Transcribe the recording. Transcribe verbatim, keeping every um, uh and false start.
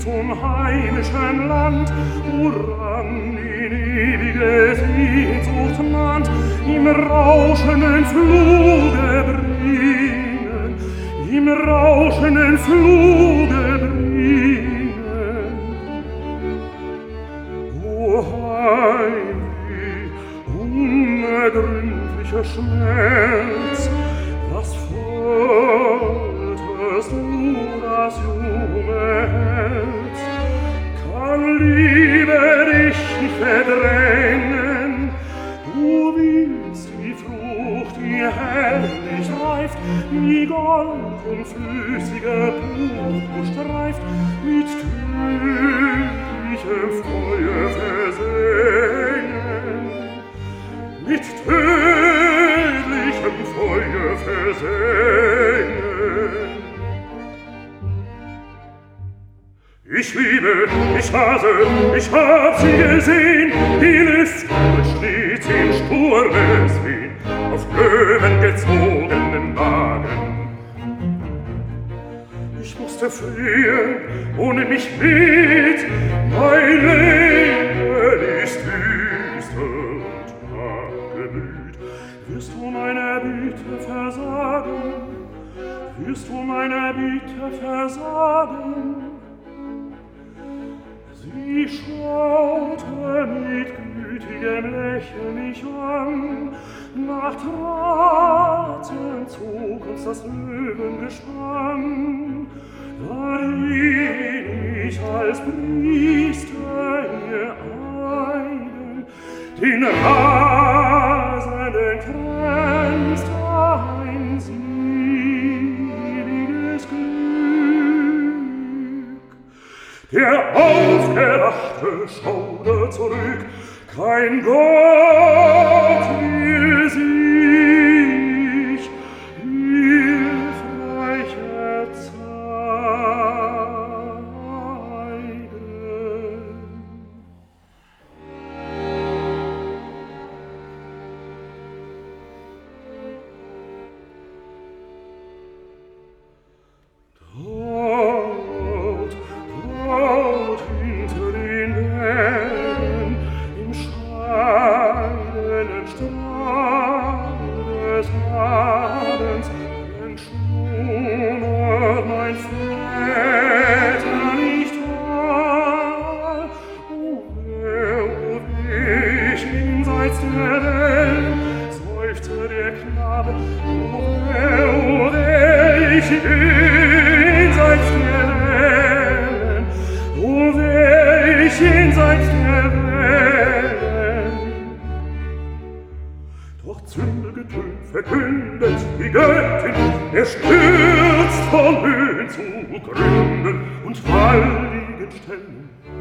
zum heimischen Land, woran in ewige Sehnsucht mahnt, im rauschenden Fluge bringen, im rauschenden Fluge bringen. O Heimweh, unergründlicher Schmerz, was folterst du das junge Herz? Kann Liebe dich nicht verdrängen? Du willst die Frucht, die herrlich reift, wie Gold und flüssiger Purpur streift, mit tödlichem Feuer versengen, mit tödlichem Feuer versengen. Ich liebe, ich hasse, ich hab sie gesehen, die Lüfte stets im Sturmeswehen, auf Löwen gezogenen Wagen. Ich musste fliehen, ohne mich mit, mein Leben ist düster und abgemüht. Wirst du meiner Bitte versagen? Wirst du meiner Bitte versagen? Sie schaute mit gütigem Lächeln mich an, nach Drahtseiln zog uns das Löwengespann, darin ich als Priester ihr eigen, den rasenden kränzt ein seliges Glück. Der Aufgewachte schaute zurück, kein Gott will sich hilfreicher zeigen. Dort, dort hinter den Bergen, im scheidenden Strahl des Abends, entschlummert mein Väter nicht wahr. O weh, o weh, jenseits der Welt, seufzte der Knabe, o weh, o weh, jenseits der Welt, o weh, jenseits der Welt. Doch Zündelgetönt verkündet die Göttin, er stürzt von Höhen zu Gründen und walligen Stellen.